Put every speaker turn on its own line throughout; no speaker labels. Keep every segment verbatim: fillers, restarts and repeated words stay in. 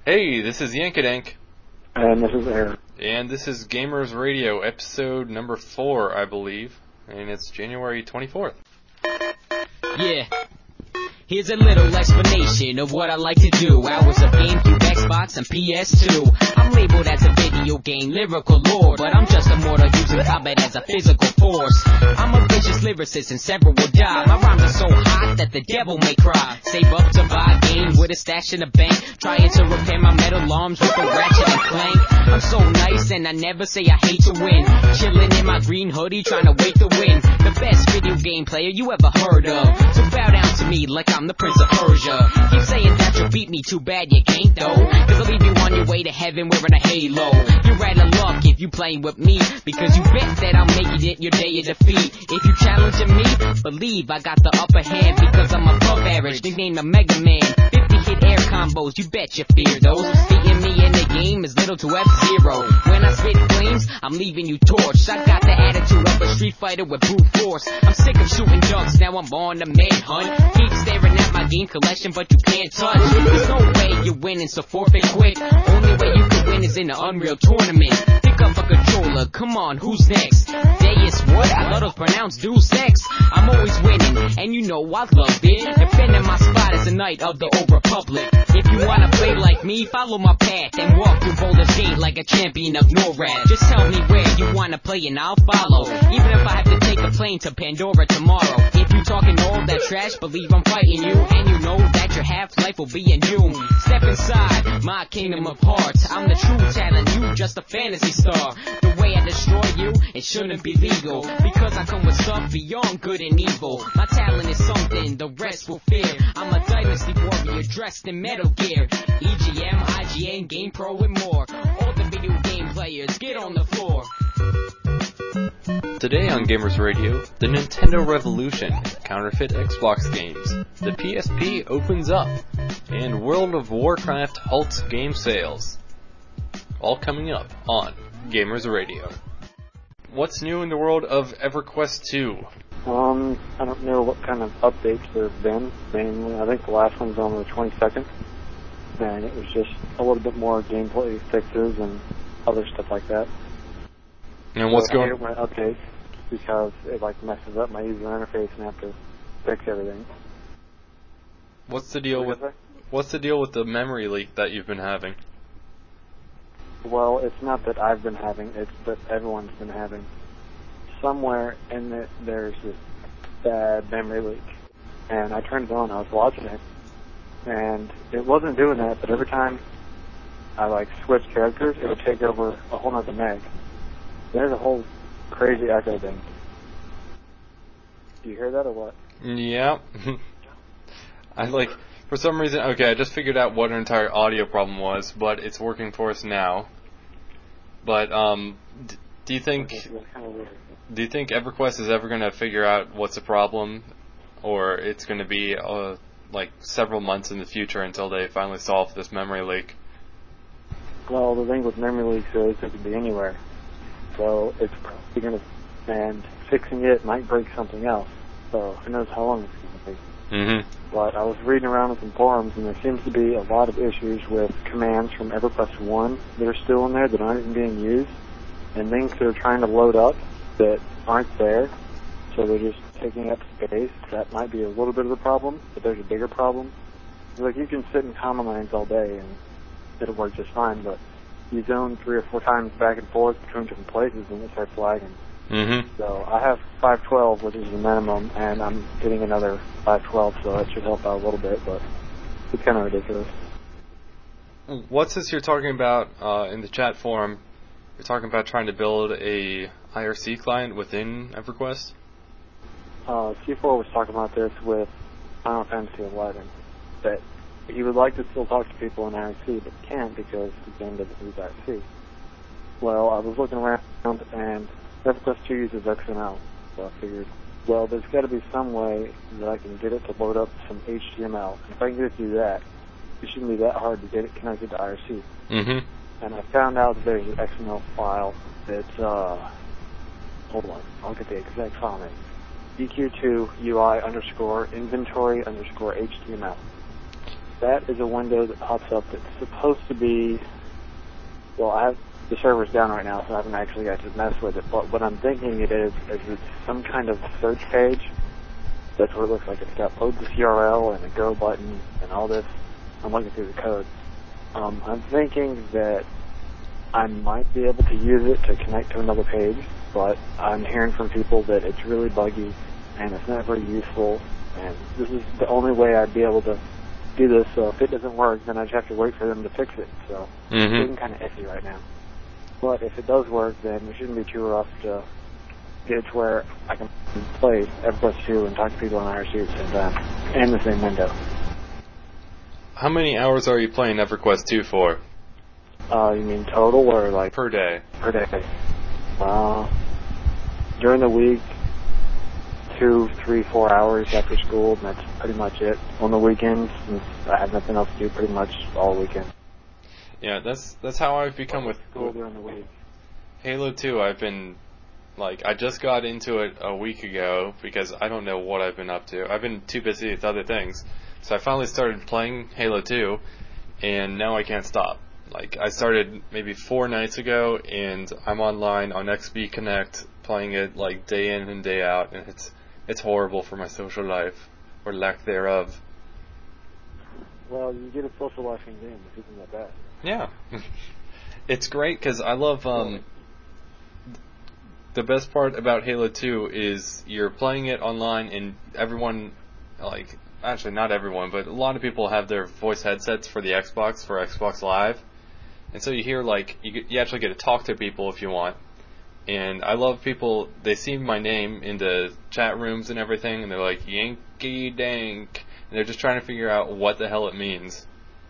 Hey, this is Yankadank.
And this is Aaron.
And this is Gamers Radio, episode number four, I believe. And it's January twenty-fourth.
Yeah. Here's a little explanation of what I like to do. Hours of GameCube, Xbox, and P S two. I'm labeled as a video game lyrical lord, but I'm just a mortal using combat as a physical force. I'm a vicious lyricist and several will die. My rhymes are so hot that the devil may cry. Save up to buy a game with a stash in the bank, trying to repair my metal arms with a ratchet and clank. I'm so nice and I never say I hate to win. Chilling in my green hoodie trying to wait to win. The best video game player you ever heard of. So bow down to me like I'm the Prince of Persia. Keep saying that you'll beat me, too bad you can't though. Cause I'll leave you on your way to heaven wearing a halo. You're out of luck if you playing with me, because you bet that I'm making it your day of defeat. If you challenging me, believe I got the upper hand, because I'm above average, nicknamed the Mega Man. fifty hit air combos, you bet you fear those. Beating me in the game is little to F-Zero. When I spit flames, I'm leaving you torched. I got the attitude of a street fighter with brute force. I'm sick of shooting ducks, now I'm on the manhunt. Keep staring at my game collection, but you can't touch. There's no way you're winning, so forfeit quick. Only way you can win is in the Unreal Tournament. Pick up a controller, come on, who's next? Deus what? I thought it was pronounced Deus Ex. I'm always winning, and you know I love it. Defending my spot as a knight of the Old Republic. If you wanna play like me, follow my path and walk through Boulder's Gate like a champion of NORAD. Just tell me where you wanna play and I'll follow, even if I have to take a plane to Pandora tomorrow. If you talking all that trash, believe I'm fighting you, and you know that your half-life will be in June. Step inside my kingdom of hearts. I'm the true talent, you just a fantasy star. The way I destroy you, it shouldn't be legal, because I come with stuff beyond good and evil. My talent is something the rest will fear. I'm a dynasty warrior dressed in Metal Gear. E G M, I G N, Game Pro, and more. All the video game players, get on the floor.
Today on Gamers Radio, the Nintendo Revolution, counterfeit Xbox games, the P S P opens up, and World of Warcraft halts game sales. All coming up on Gamers Radio. What's new in the world of EverQuest two?
Um, I don't know what kind of updates there have been. Mainly, I think the last one was on the twenty-second, and it was just a little bit more gameplay fixes and other stuff like that.
And what's
so
going?
I hate when it updates because it like messes up my user interface and I have to fix everything.
What's the deal with? What's the deal with the memory leak that you've been having?
Well, it's not that I've been having; it's that everyone's been having. Somewhere in it, there's this bad memory leak, and I turned it on. I was watching it, and it wasn't doing that. But every time I like switched characters, it would take over a whole nother meg. There's a whole crazy echo thing. Do you hear that or what?
Yeah. I like, for some reason, okay, I just figured out what an entire audio problem was, but it's working for us now. But, um, d- do you think, do you think EverQuest is ever going to figure out what's the problem? Or it's going to be, uh, like, several months in the future until they finally solve this memory leak?
Well, the thing with memory leaks is it could be anywhere. So it's probably going to, and fixing it might break something else. So who knows how long it's going to be.
Mm-hmm.
But I was reading around in some forums, and there seems to be a lot of issues with commands from EverQuest one that are still in there that aren't even being used, and things that are trying to load up that aren't there, so they're just taking up space. That might be a little bit of the problem, but there's a bigger problem. Like, you can sit in command lines all day, and it'll work just fine, but you zone three or four times back and forth between different places, and it starts lagging.
Mm-hmm.
So I have five twelve, which is the minimum, and I'm getting another five twelve, so that should help out a little bit, but it's kind of ridiculous.
What's this you're talking about uh, in the chat forum? You're talking about trying to build a I R C client within EverQuest?
Uh, C four was talking about this with Final Fantasy eleven, that he would like to still talk to people in I R C, but can't because the game doesn't use I R C. Well, I was looking around, and EverQuest two uses X M L, so I figured, well, there's got to be some way that I can get it to load up some H T M L. And if I can get it to do that, it shouldn't be that hard to get it connected to I R C.
Mm-hmm.
And I found out that there's an X M L file that's, uh, hold on, I'll get the exact file name. E Q two U I underscore inventory underscore H T M L. that is a window that pops up that's supposed to be, well, I have the server's down right now, so I haven't actually got to mess with it, but what I'm thinking it is, is it's some kind of search page. That's what it looks like. It's got load this U R L and a go button and all this. I'm looking through the code. Um, I'm thinking that I might be able to use it to connect to another page, but I'm hearing from people that it's really buggy and it's not very useful, and this is the only way I'd be able to do this, so if it doesn't work, then I just have to wait for them to fix it, so
mm-hmm.
it's getting kind of iffy right now. But if it does work, then it shouldn't be too rough to get it to where I can play EverQuest two and talk to people on I R C at the same time, and the same window.
How many hours are you playing EverQuest two for?
Uh, you mean total, or like...
Per day.
Per day. Uh, during the week, two, three, four hours after school, and that's pretty much it. On the weekends, since I have nothing else to do pretty much all weekend.
Yeah, that's that's how I've become with
school during the week.
Halo two. I've been, like, I just got into it a week ago because I don't know what I've been up to. I've been too busy with other things. So I finally started playing Halo two, and now I can't stop. Like, I started maybe four nights ago, and I'm online on X B Connect playing it, like, day in and day out, and it's it's horrible for my social life, or lack thereof.
Well, you get a social life in game if you can get that.
Yeah. It's great because I love, um, the best part about Halo two is you're playing it online and everyone, like, actually not everyone, but a lot of people have their voice headsets for the Xbox, for Xbox Live. And so you hear, like, you, get, you actually get to talk to people if you want. And I love people, they see my name in the chat rooms and everything, and they're like, Yankee Dank. And they're just trying to figure out what the hell it means.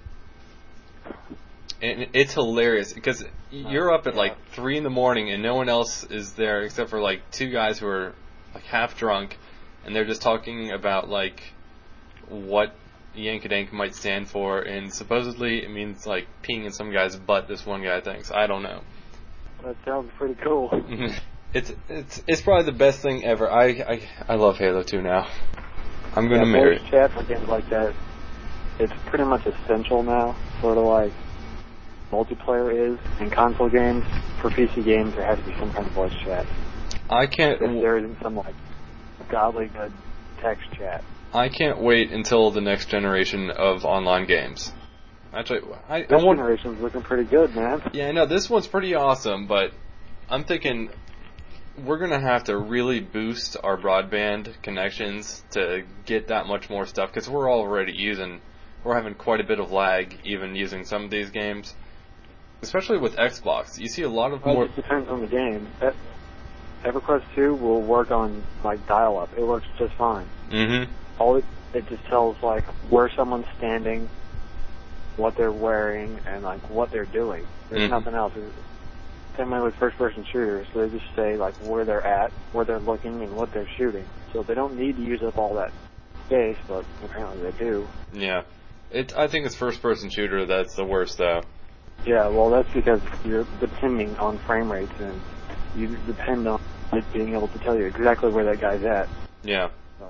And it's hilarious, because you're up at, like, three in the morning, and no one else is there except for, like, two guys who are, like, half drunk, and they're just talking about, like, what Yankadank might stand for, and supposedly it means, like, peeing in some guy's butt, this one guy thinks. I don't know.
That sounds pretty cool.
it's it's it's probably the best thing ever. I I, I love Halo two now. I'm going to
yeah,
marry it.
Voice chat for games like that, it's pretty much essential now, sort of like multiplayer is in console games. For P C games, there has to be some kind of voice chat.
I can't...
If there isn't some, like, godly good text chat.
I can't wait until the next generation of online games. Actually, I,
this
I want...
generation's looking pretty good, man.
Yeah, I know, this one's pretty awesome, but I'm thinking we're going to have to really boost our broadband connections to get that much more stuff, because we're already using... We're having quite a bit of lag, even using some of these games. Especially with Xbox. You see a lot of
well,
more...
It just depends on the game. That, EverQuest two will work on, like, dial-up. It works just fine.
Mm-hmm.
All it, it just tells, like, where someone's standing, what they're wearing, and, like, what they're doing. There's
mm-hmm.
nothing else. It's same way with first-person shooters. They just say, like, where they're at, where they're looking, and what they're shooting. So they don't need to use up all that space, but apparently they do.
Yeah. It, I think it's first-person shooter that's the worst, though.
Yeah, well, that's because you're depending on frame rates, and you depend on it being able to tell you exactly where that guy's at.
Yeah.
So.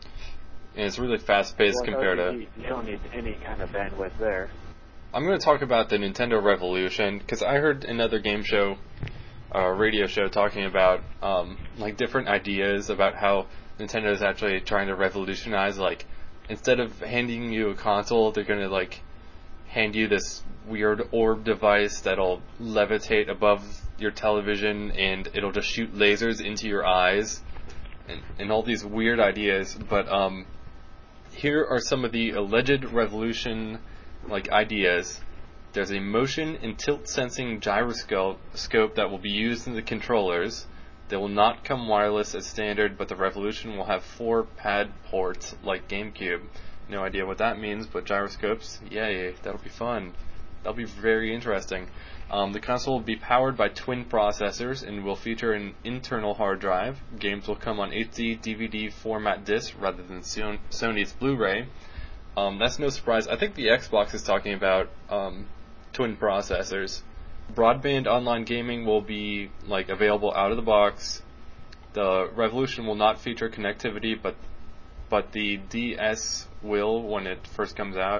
And it's really fast-paced
well,
compared to...
You don't need any kind of bandwidth there.
I'm going to talk about the Nintendo Revolution, because I heard another game show, uh, radio show, talking about, um, like, different ideas about how Nintendo is actually trying to revolutionize, like, instead of handing you a console, they're going to, like, hand you this weird orb device that'll levitate above your television, and it'll just shoot lasers into your eyes, and, and all these weird ideas. But um, here are some of the alleged revolution like ideas. There's a motion and tilt sensing gyroscope scope that will be used in the controllers. They will not come wireless as standard, but the Revolution will have four pad ports like GameCube. No idea what that means, but gyroscopes, yay, that'll be fun. That'll be very interesting. Um, the console will be powered by twin processors and will feature an internal hard drive. Games will come on H D, D V D format disc rather than Son- Sony's Blu-ray. Um, that's no surprise. I think the Xbox is talking about um, twin processors. Broadband online gaming will be like available out of the box. The Revolution will not feature connectivity, but but the D S will when it first comes out.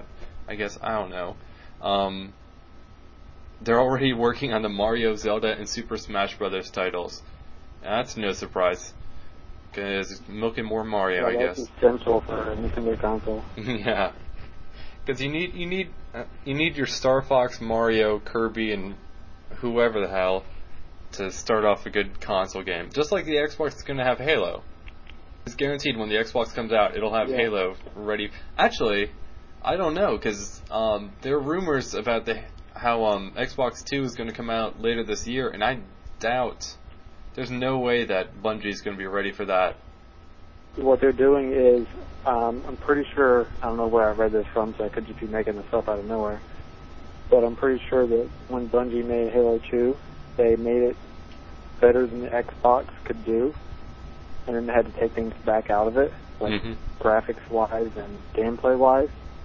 I guess, I don't know. Um, they're already working on the Mario, Zelda, and Super Smash Brothers titles. That's no surprise. Because milking more Mario,
yeah,
I
that's
guess.
essential for a Nintendo console.
Yeah. Because you need you need uh, you need your Star Fox, Mario, Kirby, and whoever the hell to start off a good console game. Just like the Xbox is going to have Halo. It's guaranteed when the Xbox comes out, it'll have
yeah.
Halo ready. Actually, I don't know, because um, there are rumors about the how um, Xbox Two is going to come out later this year, and I doubt. There's no way that Bungie's going to be ready for that.
What they're doing is, um, I'm pretty sure, I don't know where I read this from, so I could just be making this up out of nowhere, but I'm pretty sure that when Bungie made Halo two, they made it better than the Xbox could do, and then they had to take things back out of it, like
mm-hmm.
graphics-wise and gameplay-wise.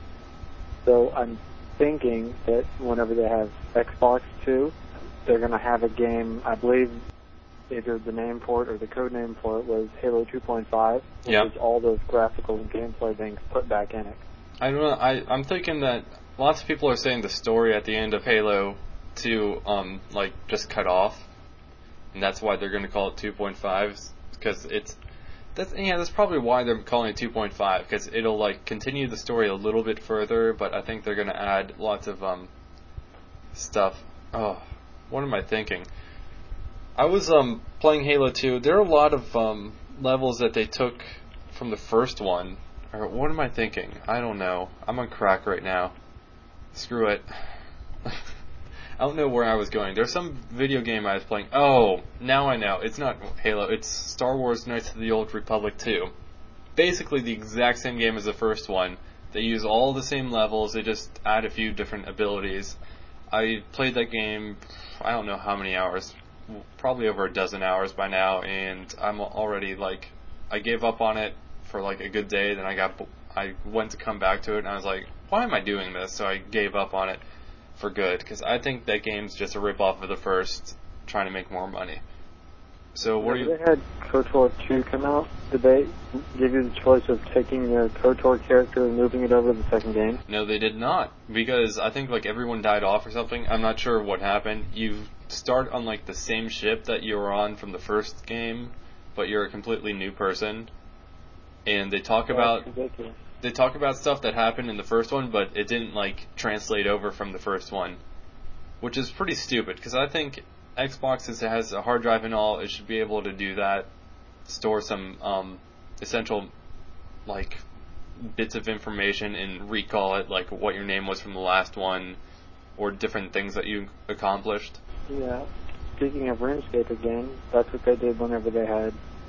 So I'm thinking that whenever they have Xbox two, they're going to have a game, I believe either the name for it or the code name for it was Halo two point five, which
yeah.
is all those graphical and gameplay things put back in it.
I don't know. I I'm thinking that lots of people are saying the story at the end of Halo two, um, like just cut off, and that's why they're going to call it two point five, because it's that's yeah that's probably why they're calling it two point five, because it'll like continue the story a little bit further, but I think they're going to add lots of um stuff. Oh, what am I thinking? I was um playing Halo two. There are a lot of um levels that they took from the first one. Or what am I thinking? I don't know. I'm on crack right now. Screw it. I don't know where I was going. There's some video game I was playing. Oh, now I know. It's not Halo. It's Star Wars Knights of the Old Republic two. Basically the exact same game as the first one. They use all the same levels. They just add a few different abilities. I played that game, I don't know how many hours. Probably over a dozen hours by now, and I'm already like, I gave up on it for like a good day. Then I got, I went to come back to it, and I was like, why am I doing this? So I gave up on it for good, because I think that game's just a rip-off of the first, trying to make more money. So what
Whenever
are you?
they had KOTOR two come out, did they give you the choice of taking your KOTOR character and moving it over to the second game?
No, they did not, because I think like everyone died off or something. I'm not sure what happened. You start on like the same ship that you were on from the first game, but you're a completely new person. And they talk about
That's ridiculous.
they talk about stuff that happened in the first one, but it didn't like translate over from the first one, which is pretty stupid. Because I think Xbox is, has a hard drive and all, it should be able to do that, store some um, essential like bits of information and recall it, like what your name was from the last one, or different things that you accomplished.
Yeah. Speaking of RuneScape again, that's what they did whenever they had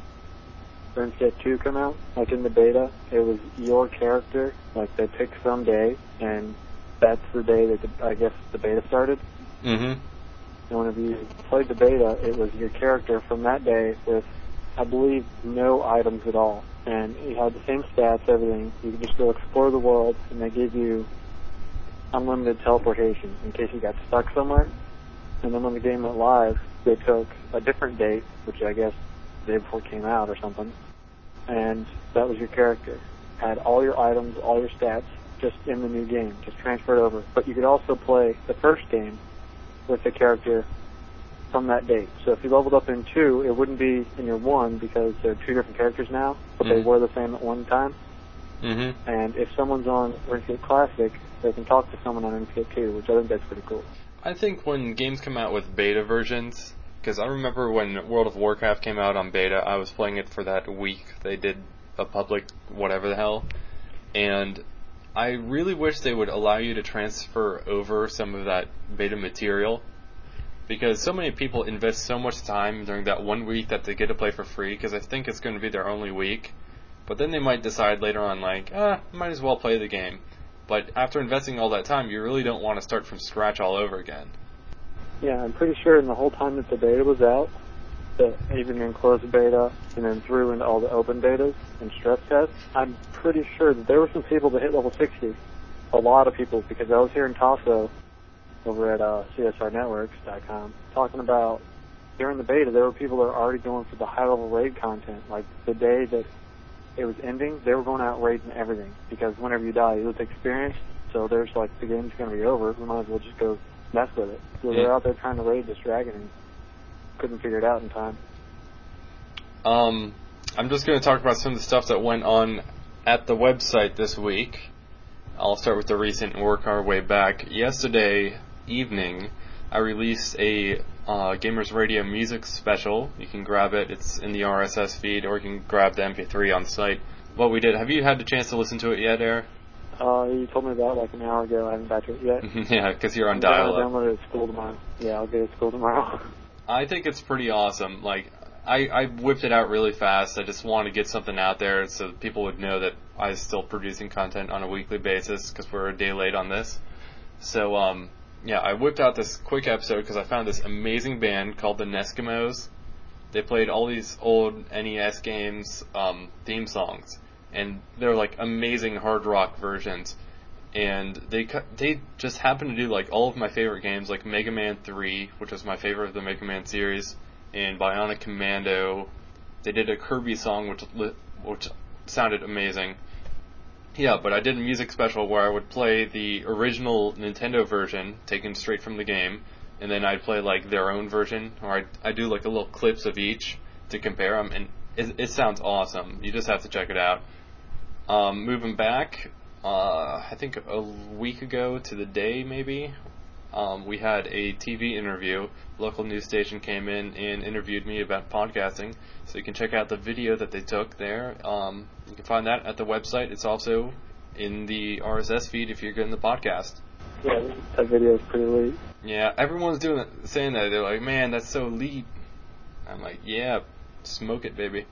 RuneScape two come out. Like in the beta, it was your character. Like they picked some day, and that's the day that the, I guess the beta started.
Mm-hmm.
And whenever you played the beta, it was your character from that day with, I believe, no items at all. And you had the same stats, everything. You could just go explore the world, and they gave you unlimited teleportation in case you got stuck somewhere. And then when the game went live, they took a different date, which I guess the day before it came out or something, and that was your character. Had all your items, all your stats, just in the new game, just transferred over. But you could also play the first game with the character from that date. So if you leveled up in two, it wouldn't be in your one because they're two different characters now, but
mm-hmm.
they were the same at one time.
Mm-hmm.
And if someone's on RuneScape Classic, they can talk to someone on RuneScape two, which I think that's pretty cool.
I think when games come out with beta versions, because I remember when World of Warcraft came out on beta, I was playing it for that week. They did a public whatever the hell, and I really wish they would allow you to transfer over some of that beta material, because so many people invest so much time during that one week that they get to play for free, because I think it's going to be their only week, but then they might decide later on, like, ah, might as well play the game. But after investing all that time, you really don't want to start from scratch all over again.
Yeah, I'm pretty sure in the whole time that the beta was out, that even in closed beta and then through into all the open betas and stress tests, I'm pretty sure that there were some people that hit level sixty. A lot of people, because I was here in Tasso over at uh, C S R networks dot com talking about during the beta, there were people that were already going for the high-level raid content. Like the day that it was ending, they were going out raiding everything, because whenever you die, you lose experience. So there's like, the game's going to be over. We might as well just go mess with it. So
Yeah.
they're out there trying to raid this dragon and couldn't figure it out in time.
Um, I'm just going to talk about some of the stuff that went on at the website this week. I'll start with the recent and work our way back. Yesterday evening, I released a uh, Gamers Radio music special. You can grab it. It's in the R S S feed, or you can grab the M P three on the site. What we did, have you had the chance to listen to it yet, Air?
Uh, you told me about it like an hour ago. I haven't got to it yet.
Yeah, because you're on
I'm gonna
dial-up.
download it at school tomorrow. Yeah, I'll get it at school tomorrow.
I think it's pretty awesome. Like, I, I whipped it out really fast. I just wanted to get something out there so that people would know that I was still producing content on a weekly basis, because we're a day late on this. So, um, yeah, I whipped out this quick episode because I found this amazing band called the Neskimos. They played all these old N E S games, um, theme songs, and they're like amazing hard rock versions. And they cu- they just happen to do like all of my favorite games, like Mega Man three, which was my favorite of the Mega Man series, and Bionic Commando. They did a Kirby song, which li- which sounded amazing. Yeah, but I did a music special where I would play the original Nintendo version, taken straight from the game, and then I'd play like their own version, or I'd, I'd do like a little clips of each to compare them, and it, it sounds awesome. You just have to check it out. Um, moving back, uh, I think a week ago to the day maybe, um, we had a T V interview. Local news station came in and interviewed me about podcasting, so you can check out the video that they took there. Um, you can find that at the website. It's also in the R S S feed if you're getting the podcast.
Yeah, that video is pretty late.
Yeah, everyone's doing it, saying that. They're like, man, that's so elite. I'm like, yeah, smoke it, baby.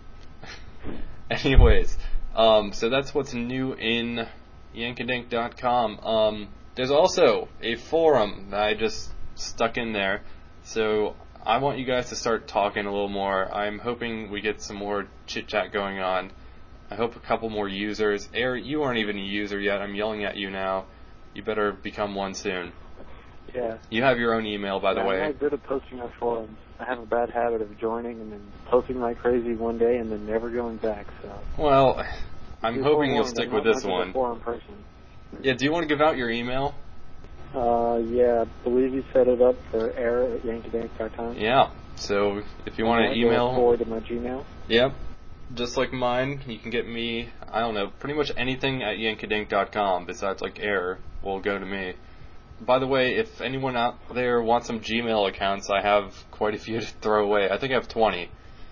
Anyways, um, so that's what's new in yankadink dot com. Um, there's also a forum that I just stuck in there. So I want you guys to start talking a little more. I'm hoping we get some more chit-chat going on. I hope a couple more users. Air, you aren't even a user yet. I'm yelling at you now. You better become one soon.
Yeah.
You have your own email, by the
yeah,
way.
I'm not good at posting on forums. I have a bad habit of joining and then posting like crazy one day and then never going back. So.
Well, I'm
You're
hoping you'll
forewarned,
stick
I'm
with
not
this
much of a
one.
forum person.
Yeah, do you want to give out your email?
Uh, yeah, I believe you set it up for error at yankadink dot com.
Yeah. So if you want to email,
forward to my Gmail.
Yep. Just like mine, you can get me. I don't know, pretty much anything at yankadink dot com besides like error will go to me. By the way, if anyone out there wants some Gmail accounts, I have quite a few to throw away. I think I have twenty.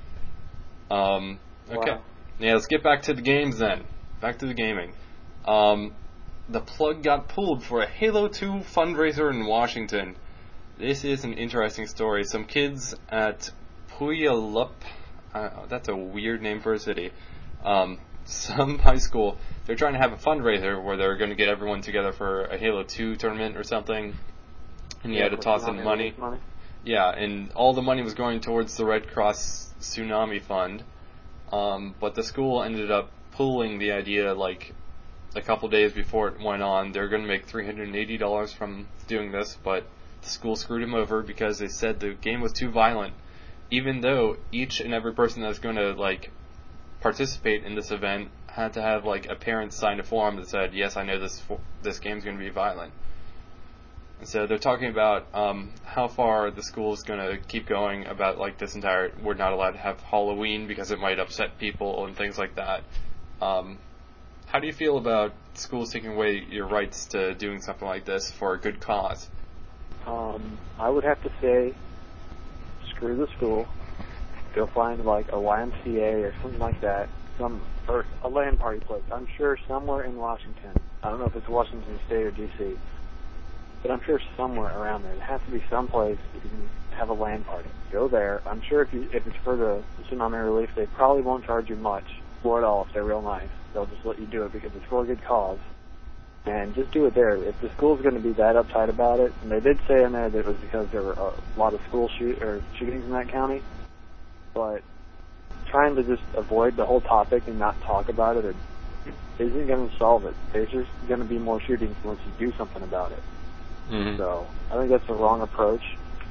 Um, okay.
Wow.
Yeah, let's get back to the games then. Back to the gaming. Um, the plug got pulled for a Halo two fundraiser in Washington. This is an interesting story. Some kids at Puyallup, uh, that's a weird name for a city, um, some high school, they're trying to have a fundraiser where they're going to get everyone together for a Halo two tournament or something, and you
Yeah,
had to
for
toss in
tsunami
money.
relief money.
Yeah, and all the money was going towards the Red Cross Tsunami Fund, um, but the school ended up pulling the idea like a couple days before it went on. They're going to make three hundred eighty dollars from doing this, but the school screwed them over because they said the game was too violent, even though each and every person that's going to like participate in this event had to have like a parent sign a form that said, yes, I know this fo- this game's going to be violent. And so they're talking about um, how far the school is going to keep going about like this entire, we're not allowed to have Halloween because it might upset people and things like that. Um, how do you feel about schools taking away your rights to doing something like this for a good cause?
Um, I would have to say, screw the school. Go find like a Y M C A or something like that, some or a LAN party place. I'm sure somewhere in Washington. I don't know if it's Washington State or D C, but I'm sure somewhere around there. There has to be some place that you can have a LAN party. Go there. I'm sure if you if it's for the tsunami relief, they probably won't charge you much for it all if they're real nice. They'll just let you do it because it's for a good cause. And just do it there. If the school's going to be that uptight about it, and they did say in there that it was because there were a lot of school shoot or shootings in that county, but trying to just avoid the whole topic and not talk about it isn't going to solve it. There's just going to be more shootings once you do something about it.
Mm-hmm.
So I think that's the wrong approach.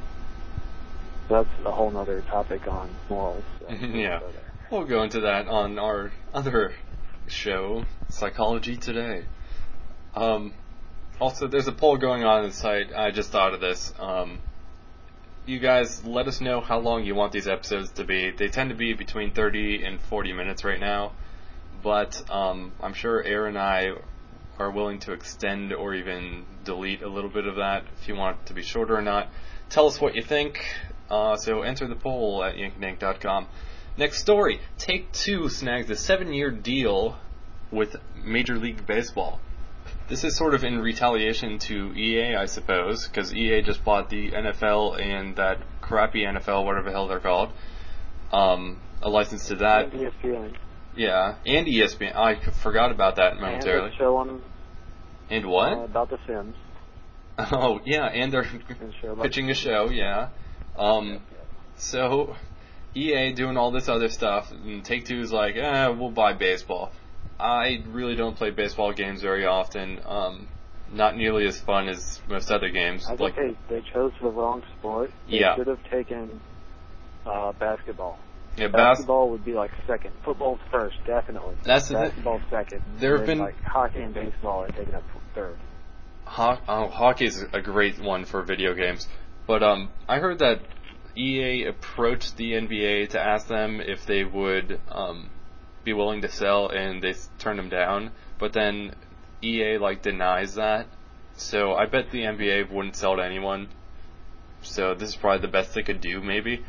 That's a whole other topic on morals. So
Yeah. We'll go into that on our other show, Psychology Today. Um, Also, there's a poll going on on the site. I just thought of this. Um, you guys, let us know how long you want these episodes to be. They tend to be between thirty and forty minutes right now, but um, I'm sure Aaron and I are willing to extend or even delete a little bit of that if you want it to be shorter or not. Tell us what you think. Uh, so enter the poll at yankee dank dot com. Next story. Take-Two snags a seven-year deal with Major League Baseball. This is sort of in retaliation to E A, I suppose, because E A just bought the N F L and that crappy N F L, whatever the hell they're called, um, a license to that.
And E S P N.
Yeah, and E S P N. I forgot about that momentarily.
And a show on,
And what?
uh, about The Sims.
Oh, yeah, and they're
And a show about
pitching a show, yeah. Um, so, E A doing all this other stuff, and Take-Two's like, eh, we'll buy baseball. I really don't play baseball games very often. Um, not nearly as fun as most other games.
I think
Like,
they, they chose the wrong sport. They
Yeah.
should have taken uh, basketball.
yeah, bas-
Basketball would be like second. Football's first, definitely.
That's the thing.
Basketball's second.
There have
and then,
been-
like hockey and baseball are taking up third.
ho- oh, hockey is a great one for video games. But um, I heard that E A approached the N B A to ask them if they would um, be willing to sell, and they s- turned them down. But then E A like denies that, so I bet the N B A wouldn't sell to anyone. So this is probably the best they could do, maybe.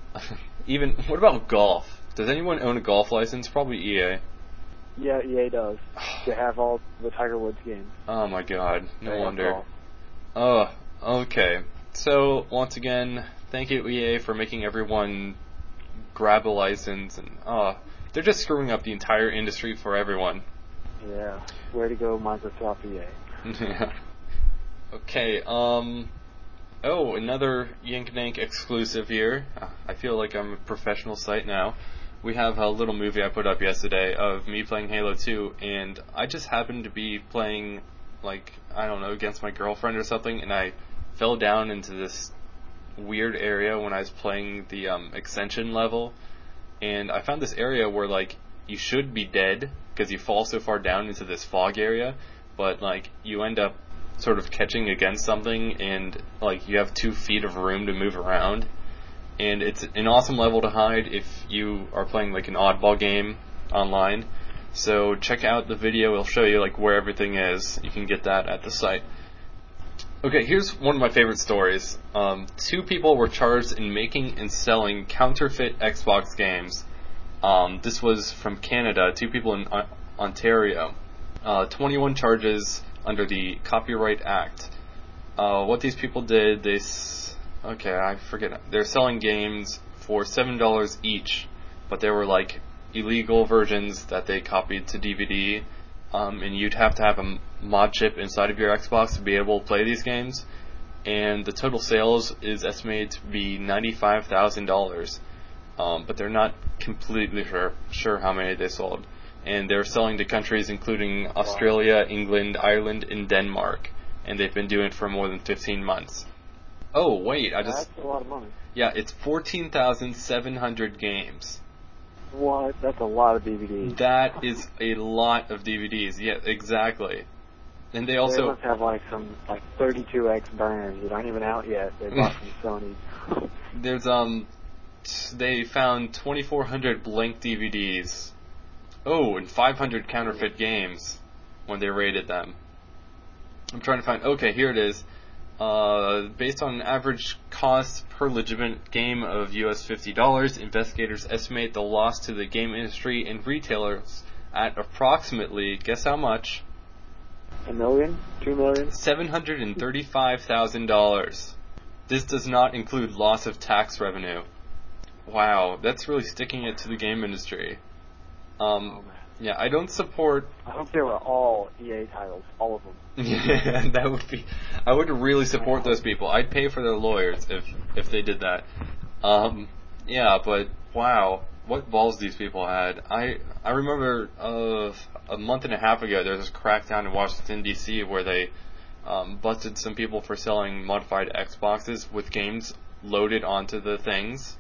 Even what about golf? Does anyone own a golf license? Probably E A.
Yeah, E A does. They have all the Tiger Woods games.
Oh my God! No
They have
wonder.
golf.
Oh, okay. So once again, thank you E A for making everyone grab a license, and oh, they're just screwing up the entire industry for everyone.
Yeah. Way to go, Microsoft E A.
Yeah. Okay. Um. Oh, another Yank Dank exclusive here. Uh, I feel like I'm a professional site now. We have a little movie I put up yesterday of me playing Halo two, and I just happened to be playing, like, I don't know, against my girlfriend or something, and I fell down into this weird area when I was playing the um, Ascension level, and I found this area where, like, you should be dead because you fall so far down into this fog area, but, like, you end up sort of catching against something, and, like, you have two feet of room to move around. And it's an awesome level to hide if you are playing like an oddball game online. So check out the video, it'll show you like where everything is. You can get that at the site. Okay, here's one of my favorite stories. Um, two people were charged in making and selling counterfeit Xbox games. Um, this was from Canada, two people in uh, Ontario. Uh, twenty-one charges under the Copyright Act. Uh, what these people did, they... S- Okay, I forget. They're selling games for seven dollars each, but they were like illegal versions that they copied to D V D, um, and you'd have to have a mod chip inside of your Xbox to be able to play these games. And the total sales is estimated to be ninety-five thousand dollars, um, but they're not completely sure, sure how many they sold. And they're selling to countries including Australia, England, Ireland, and Denmark, and they've been doing it for more than fifteen months. Oh, wait, I just...
That's a lot of money.
Yeah, it's fourteen thousand seven hundred games.
What? That's a lot of D V Ds.
That is a lot of D V Ds. Yeah, exactly. And they
They
also...
must have like some like thirty-two X burners that aren't even out yet. They bought from Sony.
There's, um... t- They found twenty-four hundred blank D V Ds. Oh, and five hundred counterfeit games when they raided them. I'm trying to find... Okay, here it is. Uh, based on an average cost per legitimate game of U S fifty dollars, investigators estimate the loss to the game industry and retailers at approximately, guess how much?
A million? Two million?
seven hundred thirty-five thousand dollars. This does not include loss of tax revenue. Wow, that's really sticking it to the game industry. Um,
Oh, man.
yeah, I don't support...
I hope they were all E A titles, all of them.
Yeah, that would be... I would really support those people. I'd pay for their lawyers if if they did that. Um, yeah, but wow, what balls these people had. I I remember uh, a month and a half ago there was this crackdown in Washington, D C where they um, busted some people for selling modified Xboxes with games loaded onto the things,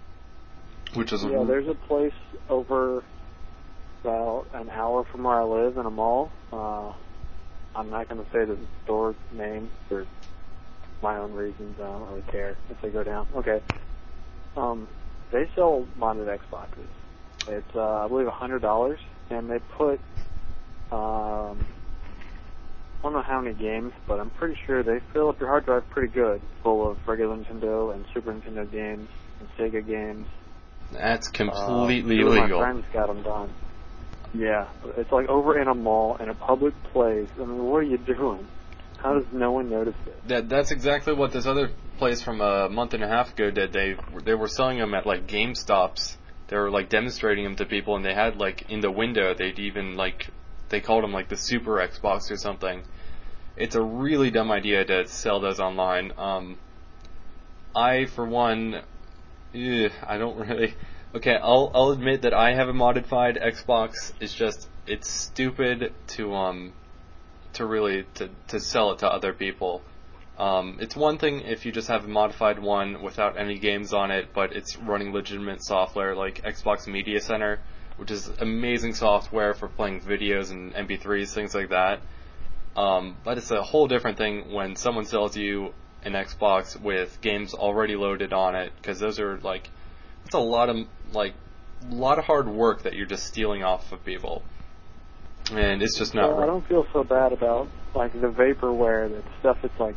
which was...
Yeah, there's a place over about an hour from where I live in a mall. Uh, I'm not going to say the store name for my own reasons. I don't really care if they go down. Okay. Um, they sell modded Xboxes. It's, uh, I believe, one hundred dollars, and they put, um, I don't know how many games, but I'm pretty sure they fill up your hard drive pretty good, full of regular Nintendo and Super Nintendo games and Sega games.
That's completely
uh, two
illegal.
of my friends got them done. Yeah, it's like over in a mall in a public place. I mean, what are you doing? How does no one notice it?
That that's exactly what this other place from a month and a half ago did. They they were selling them at like GameStops. They were like demonstrating them to people, and they had like in the window. They'd even like they called them like the Super Xbox or something. It's a really dumb idea to sell those online. Um, I for one, ugh, I don't really. Okay, I'll I'll admit that I have a modified Xbox. It's just it's stupid to um to really to, to sell it to other people. Um, it's one thing if you just have a modified one without any games on it, but it's running legitimate software like Xbox Media Center, which is amazing software for playing videos and M P threes, things like that. Um, but it's a whole different thing when someone sells you an Xbox with games already loaded on it, because those are like, it's a lot of like, a lot of hard work that you're just stealing off of people. And it's just not.
Well, I don't feel so bad about like the vaporware, that stuff that's like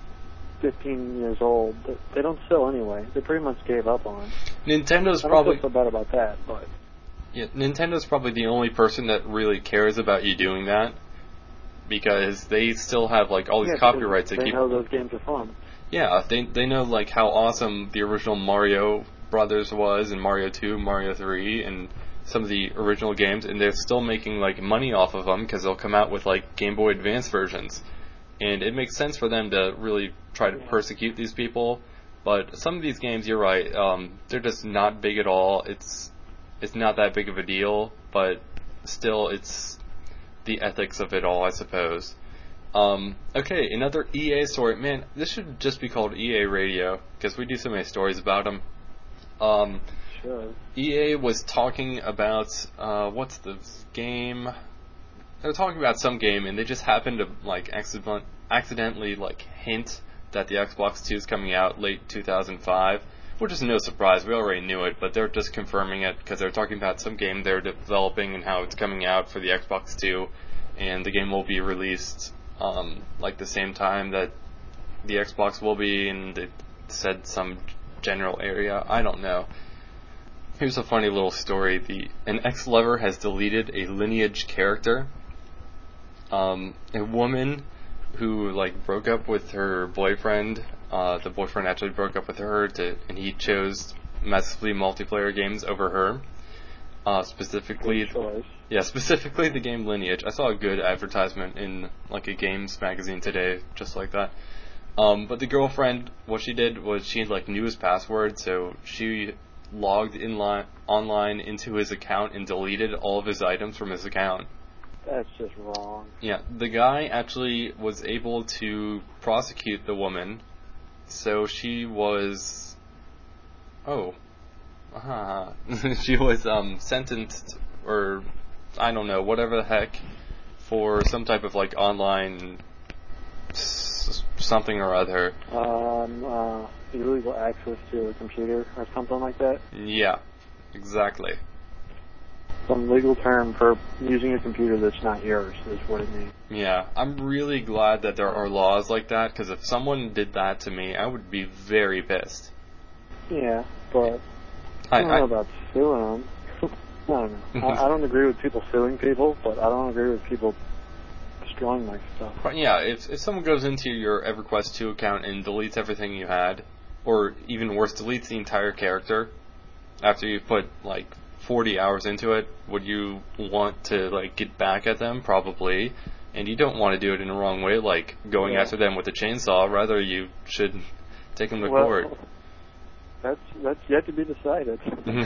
fifteen years old. That they don't sell anyway. They pretty much gave up on.
Nintendo's
I don't
probably
feel so bad about that, but
yeah, Nintendo's probably the only person that really cares about you doing that, because they still have like all these
yeah,
copyrights. They,
they
keep.
know those games are fun.
Yeah, they they know like how awesome the original Mario Brothers was, and Mario two, Mario three, and some of the original games, and they're still making like money off of them because they'll come out with like Game Boy Advance versions, and it makes sense for them to really try to persecute these people. But some of these games, you're right, um, they're just not big at all. It's it's not that big of a deal, but still, it's the ethics of it all, I suppose. Um, okay, another E A story. Man, this should just be called E A Radio, because we do so many stories about them. Um,
Sure.
E A was talking about, uh, what's the game? They were talking about some game, and they just happened to, like, accident- accidentally, like, hint that the Xbox two is coming out late two thousand five, which is no surprise. We already knew it, but they're just confirming it because they're talking about some game they're developing and how it's coming out for the Xbox two, and the game will be released, um, like, the same time that the Xbox will be, and they said some general area. I don't know. Here's a funny little story. The an ex-lover has deleted a Lineage character. Um, a woman who like broke up with her boyfriend. Uh, the boyfriend actually broke up with her, to, and he chose massively multiplayer games over her. Uh, specifically,
Good choice.
yeah, specifically the game Lineage. I saw a good advertisement in like a games magazine today, just like that. Um, but the girlfriend, what she did was she like knew his password, so she logged in line, online into his account and deleted all of his items from his account.
That's just wrong.
Yeah, the guy actually was able to prosecute the woman, so she was, oh, uh, she was um, sentenced, or I don't know, whatever the heck, for some type of like online s- something or other.
Um, uh, illegal access to a computer or something like that.
Yeah, exactly.
Some legal term for using a computer that's not yours is what it means.
Yeah, I'm really glad that there are laws like that, because if someone did that to me, I would be very pissed.
Yeah, but I
I,
don't
I,
know about suing them. I don't know. I, I don't agree with people suing people, but I don't agree with people destroying my stuff.
But yeah, if if someone goes into your EverQuest two account and deletes everything you had, or even worse, deletes the entire character after you've put like forty hours into it, would you want to like get back at them? Probably. And you don't want to do it in the wrong way, like going
Yeah.
after them with a chainsaw. Rather, you should take them to
well,
court.
That's that's yet to be decided.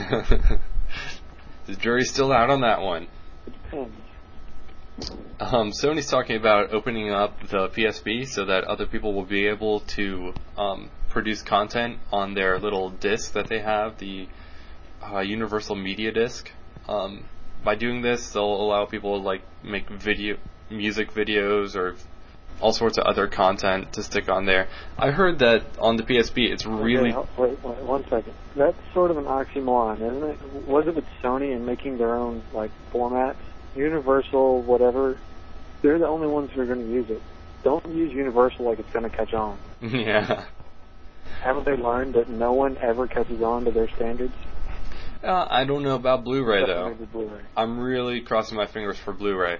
The jury's still out on that one.
It depends.
Um, Sony's talking about opening up the P S P so that other people will be able to um, produce content on their little disc that they have, the uh, Universal Media Disc. Um, by doing this, they'll allow people to like make video, music videos or all sorts of other content to stick on there. I heard that on the P S P it's really...
Okay, wait, wait, one second. That's sort of an oxymoron, isn't it? Was it with Sony and making their own, like, formats? Universal, whatever, they're the only ones who are going to use it. Don't use Universal like it's going to catch on.
Yeah.
Haven't they learned that no one ever catches on to their standards?
Uh, I don't know about Blu-ray, though.
Blu-ray.
I'm really crossing my fingers for Blu-ray.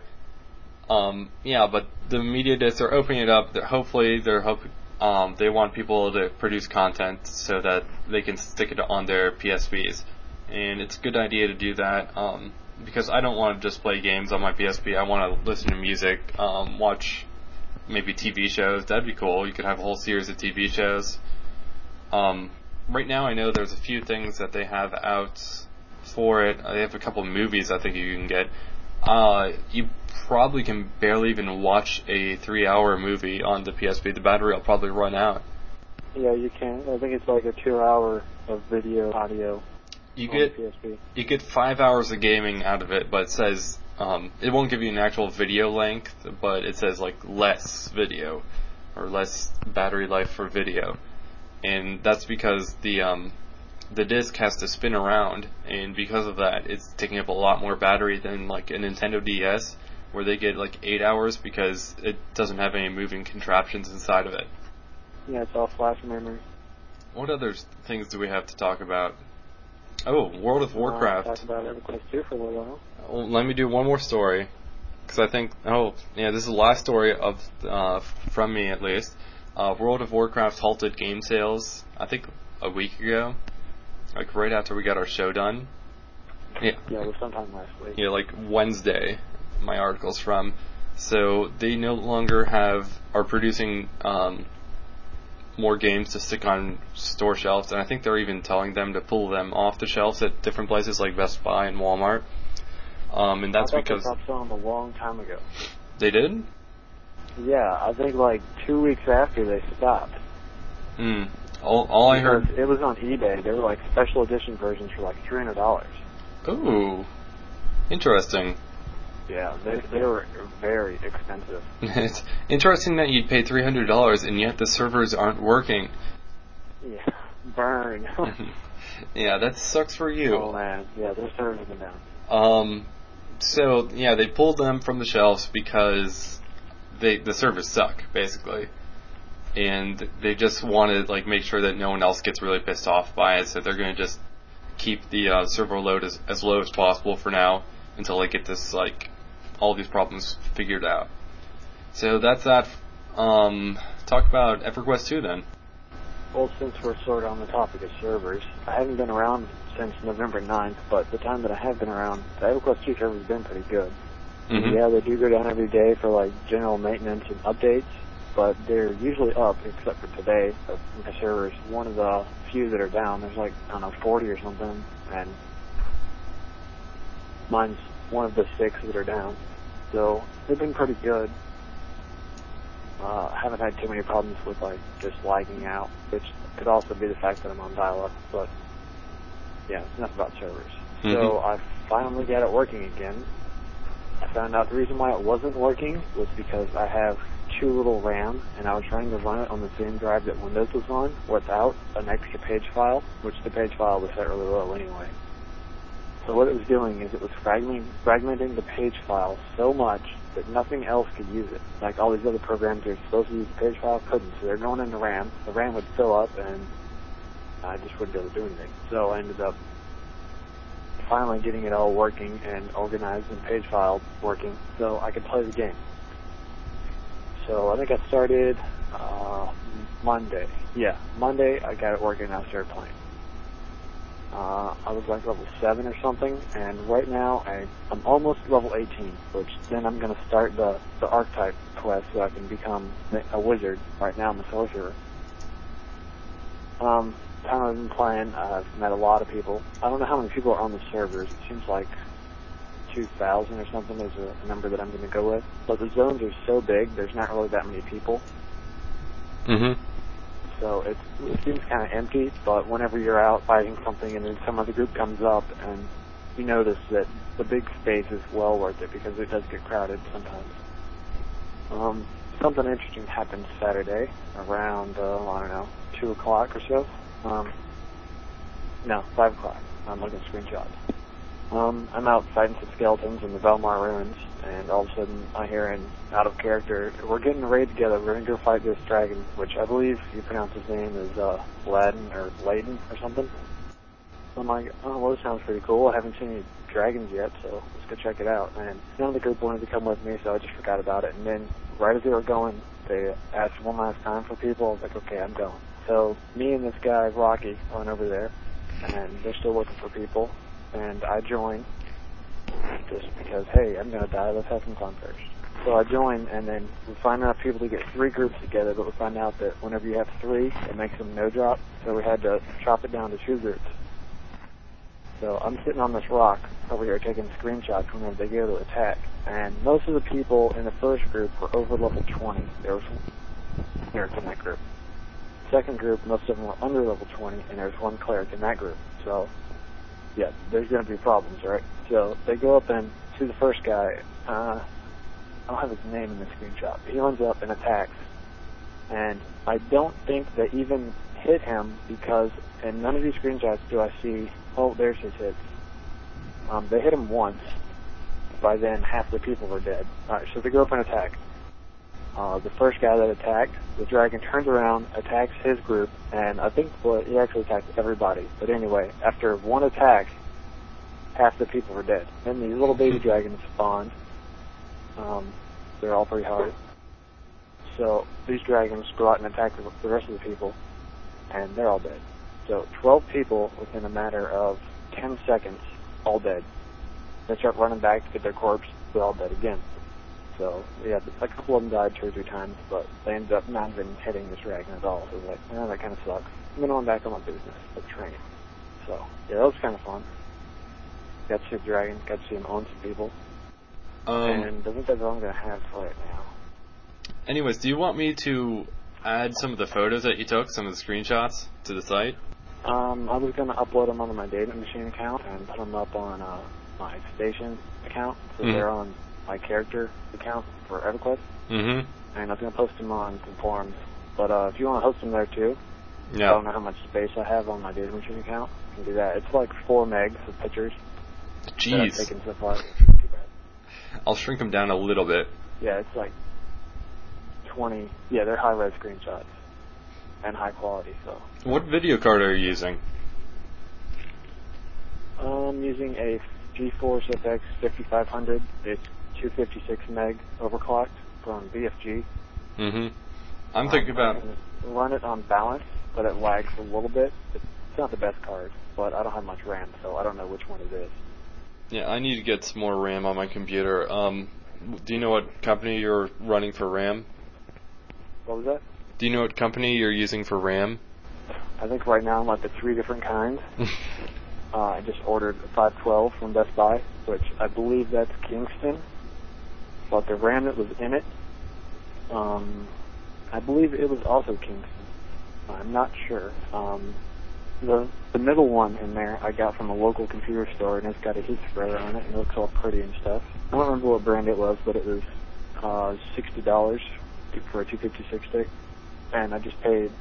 Um, yeah, but the media discs are opening it up. They're, hopefully, they're hope, um, they want people to produce content so that they can stick it on their P S Ps. And it's a good idea to do that, um, because I don't want to just play games on my P S P. I want to listen to music, um, watch maybe T V shows. That'd be cool. You could have a whole series of T V shows. Um, right now, I know there's a few things that they have out for it. They have a couple of movies I think you can get. Uh, you probably can barely even watch a three-hour movie on the P S P. The battery will probably run out.
Yeah, you can. I think it's like a two-hour of video, audio.
You
on
get
the P S P.
you get five hours of gaming out of it, but it says um, it won't give you an actual video length, but it says like less video or less battery life for video, and that's because the um, the disc has to spin around, and because of that, it's taking up a lot more battery than like a Nintendo D S, where they get like eight hours because it doesn't have any moving contraptions inside of it.
Yeah, it's all flash memory.
What other things do we have to talk about? Oh, World of Warcraft.
Uh, talk about EverQuest two for a little while.
Well, let me do one more story, because I think, oh, yeah, this is the last story of uh, from me at least. Uh, World of Warcraft halted game sales, I think, a week ago, like right after we got our show done. Yeah,
Yeah, it was sometime last week.
yeah, like Wednesday, my article's from. So they no longer have, are producing um, more games to stick on store shelves, and I think they're even telling them to pull them off the shelves at different places like Best Buy and Walmart. Um, and that's
I thought
because
they stopped selling them a long time ago.
They did?
Yeah, I think like two weeks after they stopped.
Hmm. All, all I heard.
It was on eBay. They were like special edition versions for like three hundred dollars.
Ooh, interesting.
Yeah, they they were very expensive.
It's interesting that you'd pay three hundred dollars and yet the servers aren't working.
Yeah, burn.
Yeah, that sucks for you.
Oh man, yeah, their servers have been down.
Um, so yeah, they pulled them from the shelves because they the servers suck basically, and they just want to like make sure that no one else gets really pissed off by it. So they're going to just keep the uh, server load as as low as possible for now until they get this like all these problems figured out. So that's that. Um, talk about EverQuest two then.
Well, since we're sort of on the topic of servers, I haven't been around since November ninth, but the time that I have been around, the EverQuest two server's been pretty good.
Mm-hmm.
Yeah, they do go down every day for like general maintenance and updates, but they're usually up except for today. My server's one of the few that are down. There's like, I don't know, forty or something, and mine's one of the six that are down. So they've been pretty good. Uh, I haven't had too many problems with like just lagging out, which could also be the fact that I'm on dial-up, but yeah, it's enough about servers.
Mm-hmm.
So I finally got it working again. I found out the reason why it wasn't working was because I have too little RAM, and I was trying to run it on the same drive that Windows was on without an extra page file, which the page file was set really low anyway. So what it was doing is it was fragmenting, fragmenting the page file so much that nothing else could use it. Like all these other programs that are supposed to use the page file couldn't. So they're going into RAM. The RAM would fill up, and I just wouldn't be able to do anything. So I ended up finally getting it all working and organized and page file working so I could play the game. So I think I started uh, Monday. Yeah, Monday I got it working and I started playing. Uh, I was like level seven or something, and right now I, I'm almost level eighteen, which then I'm going to start the, the archetype quest so I can become a wizard. Right now I'm a sorcerer. Um, time I've been playing, I've met a lot of people. I don't know how many people are on the servers. It seems like two thousand or something is a number that I'm going to go with. But the zones are so big, there's not really that many people.
Mm-hmm.
So it's, it seems kind of empty, but whenever you're out fighting something and then some other group comes up and you notice that the big space is well worth it because it does get crowded sometimes. Um, something interesting happened Saturday around, uh, I don't know, two o'clock or so. Um, no, five o'clock. I'm looking at screenshots. Um, I'm out fighting some skeletons in the Velmar ruins, and all of a sudden I hear an out of character, we're getting a raid together, we're going to go fight this dragon, which I believe you pronounce his name is uh, Ladin or Layden or something. I'm like, oh, well, this sounds pretty cool. I haven't seen any dragons yet, so let's go check it out. And none of the group wanted to come with me, so I just forgot about it. And then right as they were going, they asked one last time for people. I was like, okay, I'm going. So me and this guy, Rocky, went over there, and they're still looking for people. And I joined just because, hey, I'm going to die. Let's have some fun first. So I joined, and then we find enough people to get three groups together, but we find out that whenever you have three, it makes them no drop. So we had to chop it down to two groups. So I'm sitting on this rock over here taking screenshots whenever they go to attack. And most of the people in the first group were over level twenty. There was one cleric in that group. Second group, most of them were under level twenty, and there was one cleric in that group. So, yeah, there's going to be problems, right? So they go up and to the first guy. Uh, I don't have his name in the screenshot. He runs up and attacks. And I don't think they even hit him because in none of these screenshots do I see, oh, there's his hits. Um, they hit him once. By then, half the people were dead. Alright, so they go up and attack. Uh, the first guy that attacked, the dragon turns around, attacks his group, and I think well, he actually attacked everybody. But anyway, after one attack, half the people were dead. Then these little baby dragons spawned. Um, they're all pretty hard. So these dragons go out and attack the rest of the people, and they're all dead. So twelve people within a matter of ten seconds, all dead. They start running back to get their corpse, they're all dead again. So, yeah, a couple of them died two or three times, but they ended up not even hitting this dragon at all. So it was like, oh, that kind of sucks. I'm going on back on my business of training. So, yeah, that was kind of fun. Got to see the dragon, got to see him own some people.
Um,
and I think that's all I'm going to have for right now.
Anyways, do you want me to add some of the photos that you took, some of the screenshots, to the site?
Um, I was going to upload them onto my data machine account and put them up on uh, my station account, so mm-hmm. they're on my character account for EverQuest.
Mm-hmm.
And I was going to post them on some forums. But uh, if you want to host them there too,
yeah.
I don't know how much space I have on my data machine account. I can do that. It's like four megs of pictures.
Jeez.
That I've taken so far. Too bad.
I'll shrink them down a little bit.
Yeah, it's like twenty. Yeah, they're high-res screenshots and high quality. So.
What video card are you using?
I'm using a GeForce F X fifty-five hundred. It's two fifty-six meg overclocked from B F G.
Mm-hmm. I'm
um,
thinking about...
run it on balance, but it lags a little bit. It's not the best card, but I don't have much RAM, so I don't know which one it is.
Yeah, I need to get some more RAM on my computer. Um, do you know what company you're running for RAM?
What was that?
Do you know what company you're using for RAM?
I think right now I'm at the three different kinds. uh, I just ordered a five twelve from Best Buy, which I believe that's Kingston. But the RAM that was in it, um, I believe it was also Kingston. I'm not sure. Um, the the middle one in there I got from a local computer store, and it's got a heat spreader on it, and it looks all pretty and stuff. I don't remember what brand it was, but it was uh, sixty dollars for a two fifty-six stick, and I just paid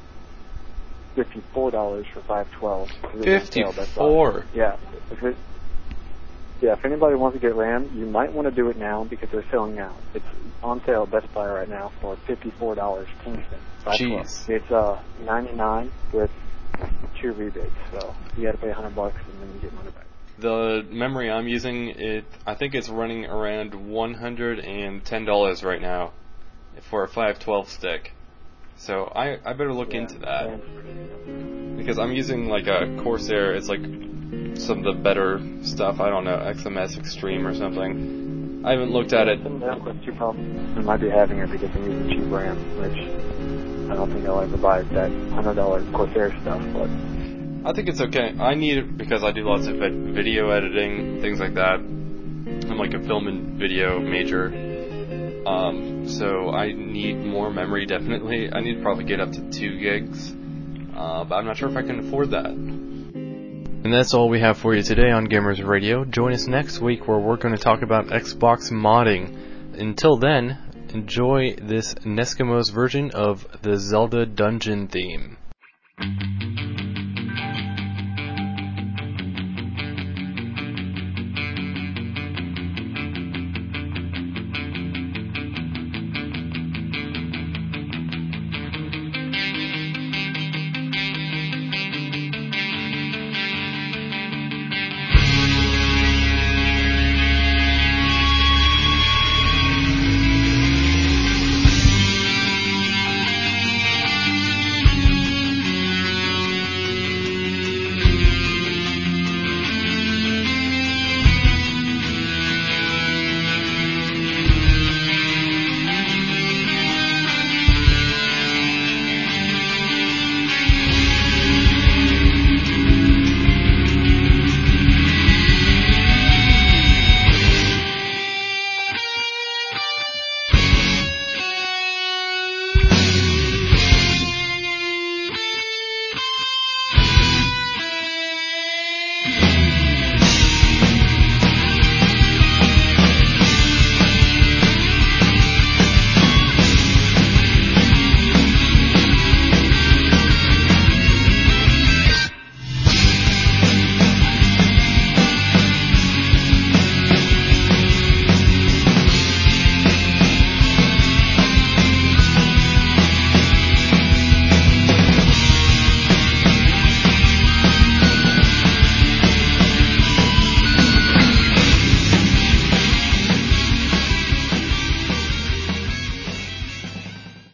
fifty-four dollars for five twelve.
fifty-four?
Yeah. If it, yeah, if anybody wants to get RAM, you might want to do it now because they're selling out. It's on sale at Best Buy right now for fifty-four dollars Kingston.
Jeez.
It's uh, ninety-nine with two rebates, so you got to pay one hundred bucks and then you get money back.
The memory I'm using, it I think it's running around one hundred ten dollars right now for a five twelve stick. So I, I better look
yeah,
into that.
Yeah.
Because I'm using like a Corsair, it's like some of the better stuff, I don't know, X M S Extreme or something. I haven't looked at it.
Some of the two problems I might be having are because I'm using cheap RAM, which I don't think I'll ever buy that one hundred dollars Corsair stuff, but
I think it's okay. I need it because I do lots of ed- video editing, things like that. I'm like a film and video major. Um, so I need more memory, definitely. I need to probably get up to two gigs. Uh, but I'm not sure if I can afford that. And that's all we have for you today on Gamers Radio. Join us next week where we're going to talk about Xbox modding. Until then, enjoy this Neskimo's version of the Zelda dungeon theme.